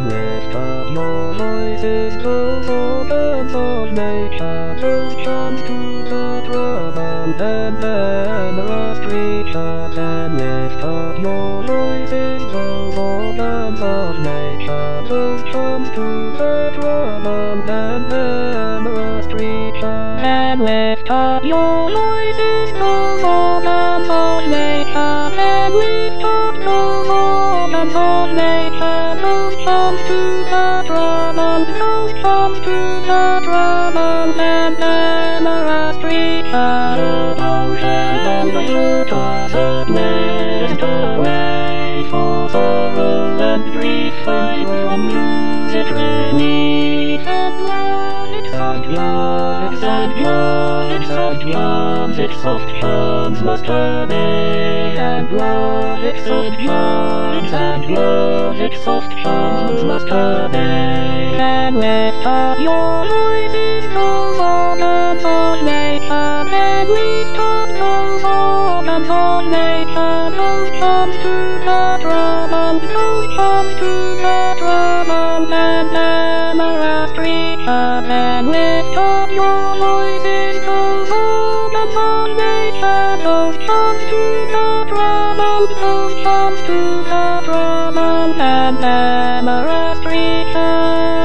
and lift up your voices to the Lord nature. Don't jump to the drum and memorize preachers and lift up your voices to the Lord nature. Don't jump to the drum and memorize preachers and lift up your voices to the Lord nature and lift up your voices to nature. Don't jump to the drum don't jump to the drum and memorize preachers. The ocean and the stars have led away for sorrow and grief and from music beneath and lights and lights and lights and lights. Its soft tones must obey and lights and lights and lights. Its soft tones must obey and lift up your voices to the Lord nature and lift up your voices to nature. Don't jump to the drum don't jump to the drum and memorize preachers and lift up your voices to the Lord nature. Don't jump to the drum don't jump to the drum and memorize preachers.